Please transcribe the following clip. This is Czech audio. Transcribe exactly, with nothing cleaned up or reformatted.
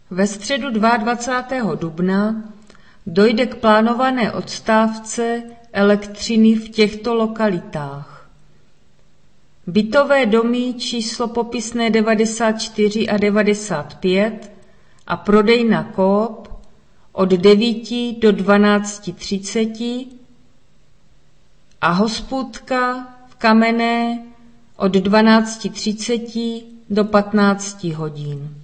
Ve středu dvacátého druhého dubna dojde k plánované odstávce elektřiny v těchto lokalitách. Bytové domy číslo popisné devadesát čtyři a devadesát pět a prodejna Coop od devíti do dvanácti třiceti a hospůdka v Kamenné od dvanácti třiceti do patnácti hodin.